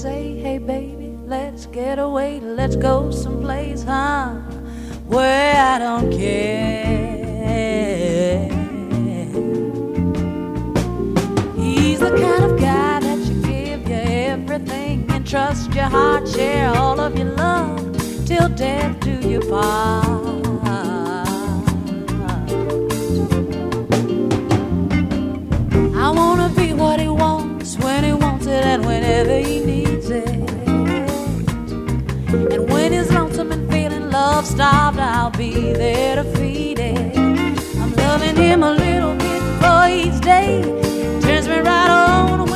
say, hey baby, let's get away, let's go someplace, huh, where I don't care. He's the kind of guy that you give you everything and trust your heart, share all of your love till death do you part. I wanna be what he wants when he wants it and whenever he needs it. And when he's lonesome and feeling love-starved, I'll be there to feed it. I'm loving him a little bit for each day. Turns me right on